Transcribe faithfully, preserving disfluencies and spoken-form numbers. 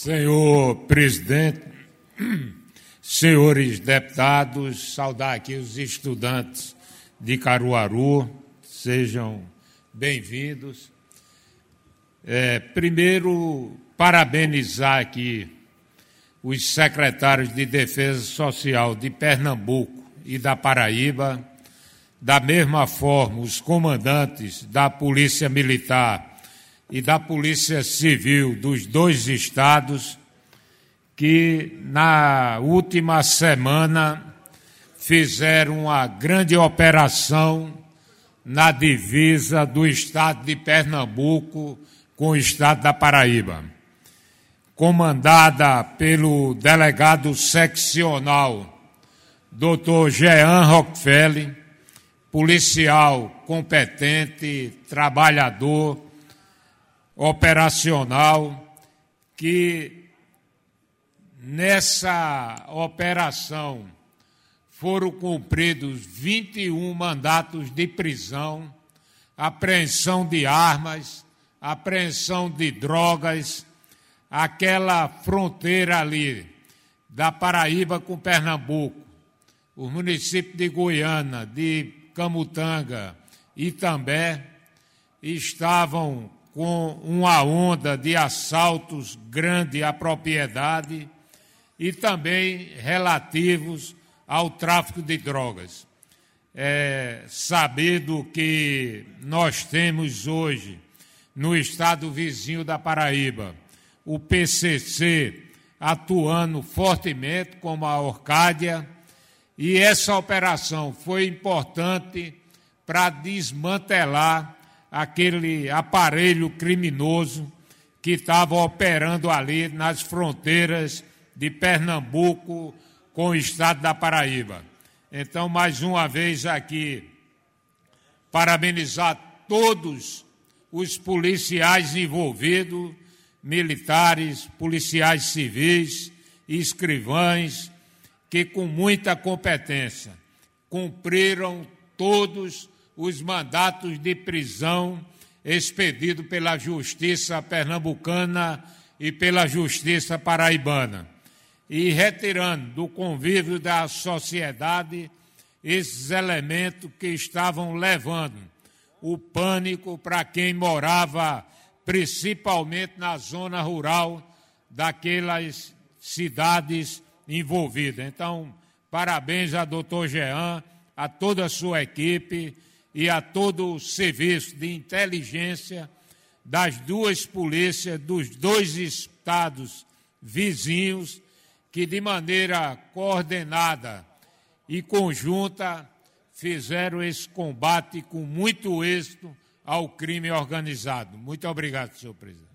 Senhor presidente, senhores deputados, saudar aqui os estudantes de Caruaru, sejam bem-vindos. É, primeiro, parabenizar aqui os secretários de Defesa Social de Pernambuco e da Paraíba, da mesma forma os comandantes da Polícia Militar e da Polícia Civil dos dois estados, que na última semana fizeram uma grande operação na divisa do estado de Pernambuco com o estado da Paraíba, comandada pelo delegado seccional doutor Jean Rockefeller, policial competente, trabalhador, operacional, que nessa operação foram cumpridos vinte e um mandatos de prisão, apreensão de armas, apreensão de drogas, aquela fronteira ali da Paraíba com Pernambuco, os municípios de Goiânia, de Camutanga e Itambé estavam com uma onda de assaltos grande à propriedade e também relativos ao tráfico de drogas. É sabido que nós temos hoje, no estado vizinho da Paraíba, o P C C atuando fortemente como a Orcádia, e essa operação foi importante para desmantelar aquele aparelho criminoso que estava operando ali nas fronteiras de Pernambuco com o estado da Paraíba. Então, mais uma vez aqui, parabenizar todos os policiais envolvidos, militares, policiais civis, escrivães, que com muita competência cumpriram todos os mandatos de prisão expedidos pela Justiça pernambucana e pela Justiça paraibana, e retirando do convívio da sociedade esses elementos que estavam levando o pânico para quem morava principalmente na zona rural daquelas cidades envolvidas. Então, parabéns a doutor Jean, a toda a sua equipe e a todo o serviço de inteligência das duas polícias dos dois estados vizinhos, que de maneira coordenada e conjunta fizeram esse combate com muito êxito ao crime organizado. Muito obrigado, senhor presidente.